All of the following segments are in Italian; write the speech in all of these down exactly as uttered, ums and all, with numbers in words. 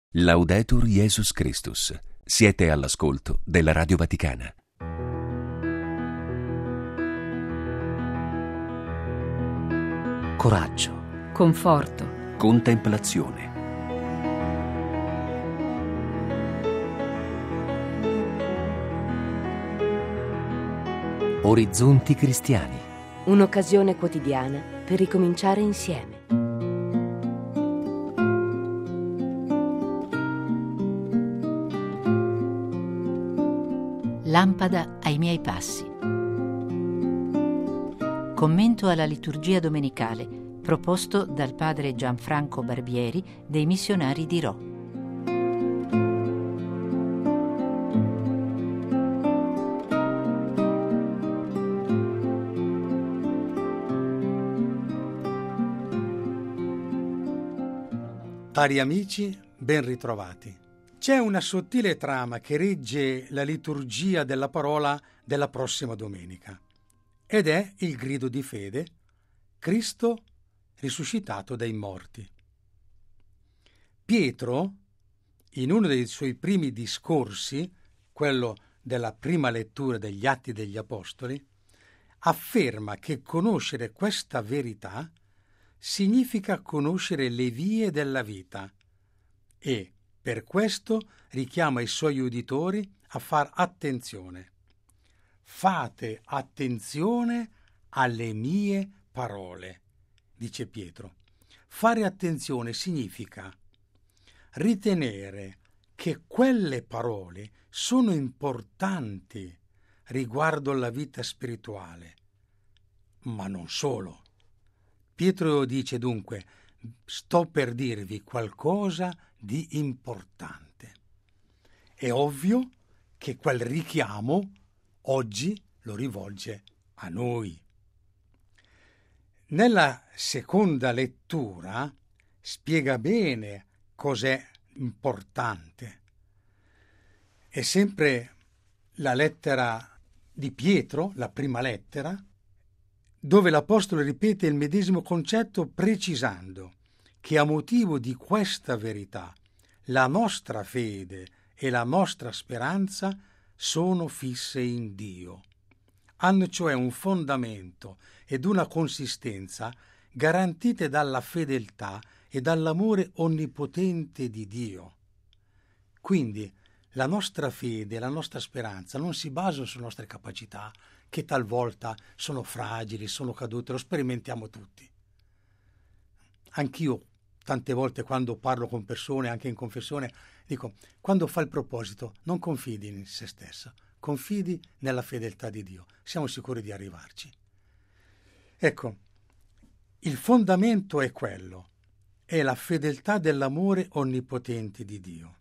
Laudetur Jesus Christus. Siete all'ascolto della Radio Vaticana. Coraggio, conforto, Contemplazione. orizzonti cristiani. Un'occasione quotidiana per ricominciare insieme. Lampada ai miei passi. Commento alla liturgia domenicale proposto dal padre Gianfranco Barbieri dei Missionari di Rho. Cari amici, ben ritrovati. C'è una sottile trama che regge la liturgia della parola della prossima domenica ed è il grido di fede: Cristo risuscitato dai morti. Pietro, in uno dei suoi primi discorsi, quello della prima lettura degli Atti degli Apostoli, afferma che conoscere questa verità significa conoscere le vie della vita e per questo richiama i suoi uditori a far attenzione. Fate attenzione alle mie parole, dice Pietro. Fare attenzione significa ritenere che quelle parole sono importanti riguardo alla vita spirituale, ma non solo. Pietro dice dunque: sto per dirvi qualcosa di importante. È ovvio che quel richiamo oggi lo rivolge a noi. Nella seconda lettura spiega bene cos'è importante. È sempre la lettera di Pietro, la prima lettera, dove l'Apostolo ripete il medesimo concetto precisando che a motivo di questa verità la nostra fede e la nostra speranza sono fisse in Dio. Hanno cioè un fondamento ed una consistenza garantite dalla fedeltà e dall'amore onnipotente di Dio. Quindi la nostra fede e la nostra speranza non si basano sulle nostre capacità, che talvolta sono fragili, sono cadute, lo sperimentiamo tutti. Anch'io tante volte quando parlo con persone, anche in confessione, dico: quando fa il proposito non confidi in se stesso, confidi nella fedeltà di Dio, siamo sicuri di arrivarci. Ecco, il fondamento è quello, è la fedeltà dell'amore onnipotente di Dio.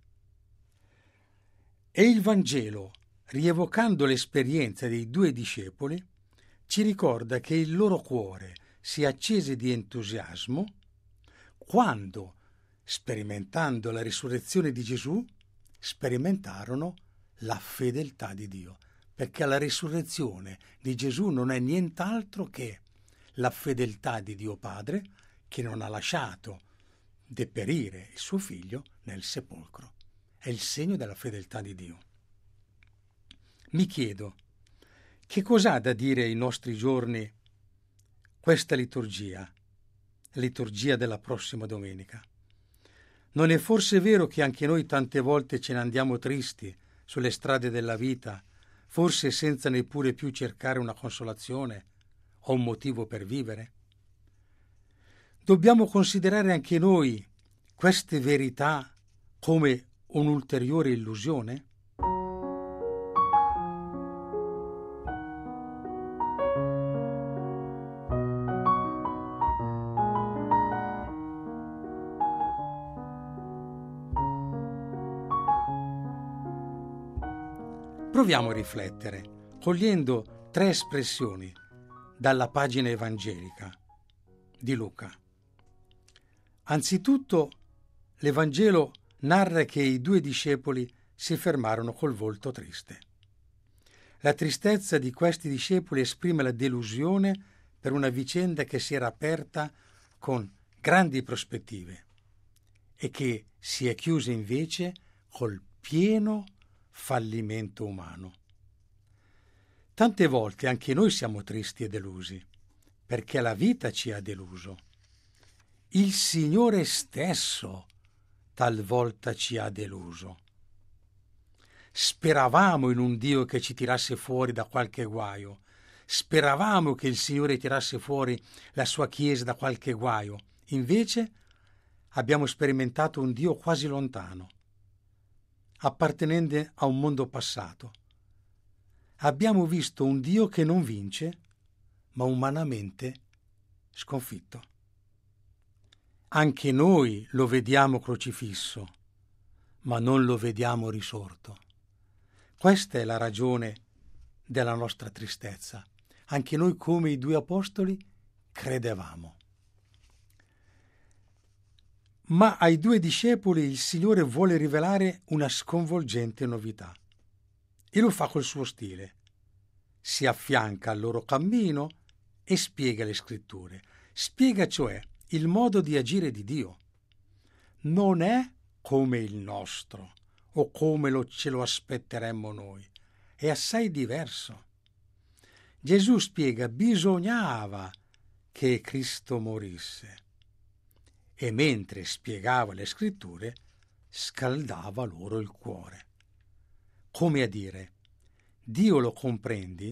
E il Vangelo, rievocando l'esperienza dei due discepoli, ci ricorda che il loro cuore si accese di entusiasmo quando, sperimentando la risurrezione di Gesù, sperimentarono la fedeltà di Dio, perché la risurrezione di Gesù non è nient'altro che la fedeltà di Dio Padre, che non ha lasciato deperire il suo figlio nel sepolcro. È il segno della fedeltà di Dio. Mi chiedo, che cosa ha da dire ai nostri giorni questa liturgia, la liturgia della prossima domenica? Non è forse vero che anche noi tante volte ce ne andiamo tristi sulle strade della vita, forse senza neppure più cercare una consolazione o un motivo per vivere? Dobbiamo considerare anche noi queste verità come un'ulteriore illusione? Proviamo a riflettere, cogliendo tre espressioni dalla pagina evangelica di Luca. Anzitutto, l'Evangelo narra che i due discepoli si fermarono col volto triste. La tristezza di questi discepoli esprime la delusione per una vicenda che si era aperta con grandi prospettive e che si è chiusa invece col pieno fallimento umano. Tante volte anche noi siamo tristi e delusi, perché la vita ci ha deluso. Il Signore stesso talvolta ci ha deluso. Speravamo in un Dio che ci tirasse fuori da qualche guaio. Speravamo che il Signore tirasse fuori la sua Chiesa da qualche guaio. Invece abbiamo sperimentato un Dio quasi lontano, appartenente a un mondo passato. Abbiamo visto un Dio che non vince, ma umanamente sconfitto. Anche noi lo vediamo crocifisso, ma non lo vediamo risorto. Questa è la ragione della nostra tristezza. Anche noi, come i due apostoli, credevamo. Ma ai due discepoli il Signore vuole rivelare una sconvolgente novità. E lo fa col suo stile. Si affianca al loro cammino e spiega le scritture. Spiega cioè il modo di agire di Dio. Non è come il nostro o come lo, ce lo aspetteremmo noi. È assai diverso. Gesù spiega: bisognava che Cristo morisse. E mentre spiegava le scritture, scaldava loro il cuore. Come a dire: Dio lo comprendi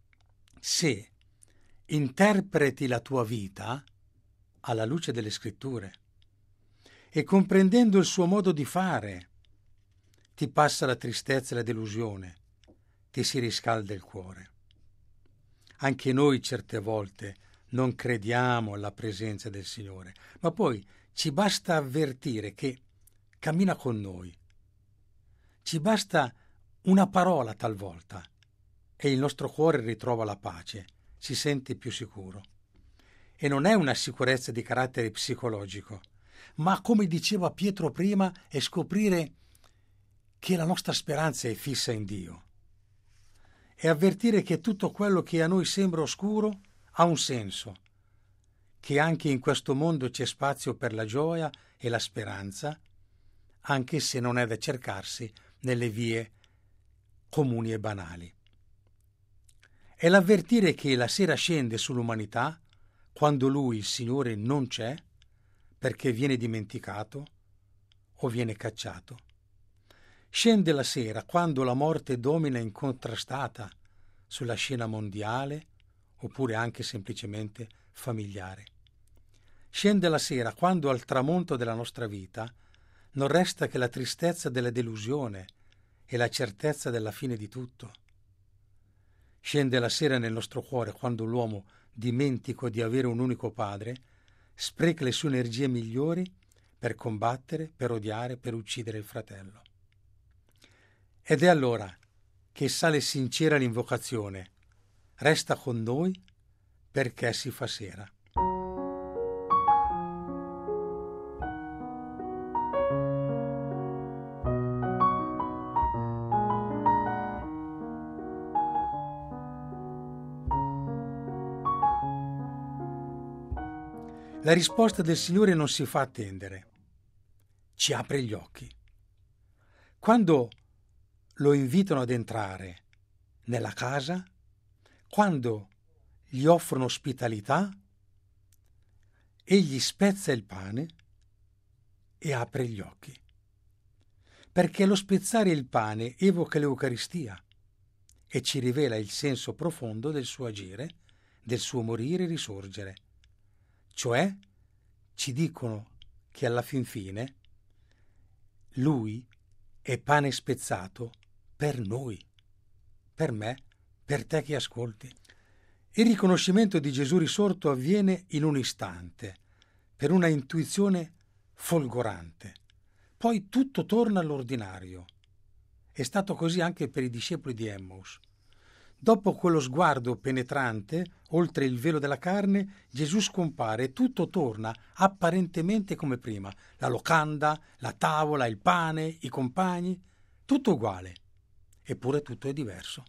se interpreti la tua vita alla luce delle scritture e comprendendo il suo modo di fare ti passa la tristezza e la delusione, ti si riscalda il cuore. Anche noi certe volte non crediamo alla presenza del Signore, ma poi ci basta avvertire che cammina con noi. Ci basta una parola talvolta e il nostro cuore ritrova la pace, si sente più sicuro. E non è una sicurezza di carattere psicologico, ma, come diceva Pietro prima, è scoprire che la nostra speranza è fissa in Dio. E avvertire che tutto quello che a noi sembra oscuro ha un senso, che anche in questo mondo c'è spazio per la gioia e la speranza, anche se non è da cercarsi nelle vie comuni e banali. È l'avvertire che la sera scende sull'umanità quando Lui, il Signore, non c'è, perché viene dimenticato o viene cacciato. Scende la sera quando la morte domina incontrastata sulla scena mondiale oppure anche semplicemente familiare. Scende la sera quando al tramonto della nostra vita non resta che la tristezza della delusione e la certezza della fine di tutto. Scende la sera nel nostro cuore quando l'uomo, dimentico di avere un unico padre, spreca le sue energie migliori per combattere, per odiare, per uccidere il fratello. Ed è allora che sale sincera l'invocazione: resta con noi perché si fa sera. La risposta del Signore non si fa attendere, ci apre gli occhi. Quando lo invitano ad entrare nella casa, quando gli offrono ospitalità, egli spezza il pane e apre gli occhi. Perché lo spezzare il pane evoca l'Eucaristia e ci rivela il senso profondo del suo agire, del suo morire e risorgere. Cioè, ci dicono che alla fin fine Lui è pane spezzato per noi, per me, per te che ascolti. Il riconoscimento di Gesù risorto avviene in un istante, per una intuizione folgorante. Poi tutto torna all'ordinario. È stato così anche per i discepoli di Emmaus. Dopo quello sguardo penetrante, oltre il velo della carne, Gesù scompare e tutto torna apparentemente come prima. La locanda, la tavola, il pane, i compagni, tutto uguale. Eppure tutto è diverso.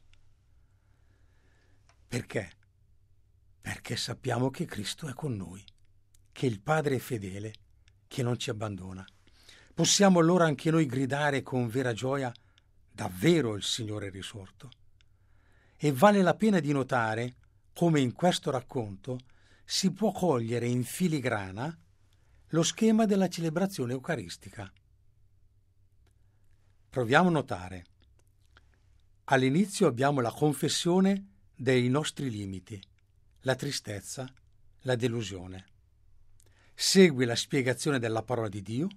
Perché? Perché sappiamo che Cristo è con noi, che il Padre è fedele, che non ci abbandona. Possiamo allora anche noi gridare con vera gioia: davvero il Signore è risorto. E vale la pena di notare come in questo racconto si può cogliere in filigrana lo schema della celebrazione eucaristica. Proviamo a notare. All'inizio abbiamo la confessione dei nostri limiti, la tristezza, la delusione. Segue la spiegazione della parola di Dio,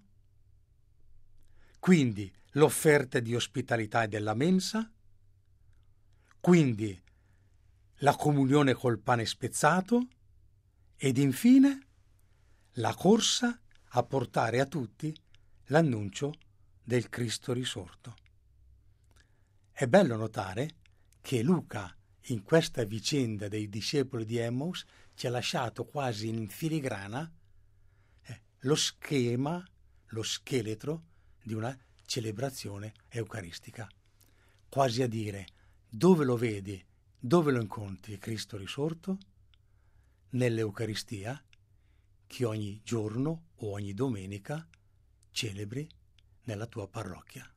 quindi l'offerta di ospitalità e della mensa, quindi la comunione col pane spezzato ed infine la corsa a portare a tutti l'annuncio del Cristo risorto. È bello notare che Luca, in questa vicenda dei discepoli di Emmaus, ci ha lasciato quasi in filigrana eh, lo schema, lo scheletro di una celebrazione eucaristica. Quasi a dire: dove lo vedi, dove lo incontri Cristo risorto? Nell'Eucaristia, che ogni giorno o ogni domenica celebri nella tua parrocchia.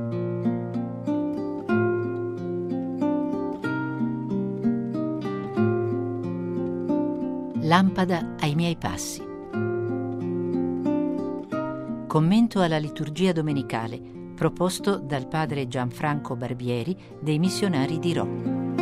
Lampada ai miei passi. Commento alla liturgia domenicale proposto dal padre Gianfranco Barbieri dei Missionari di Rho.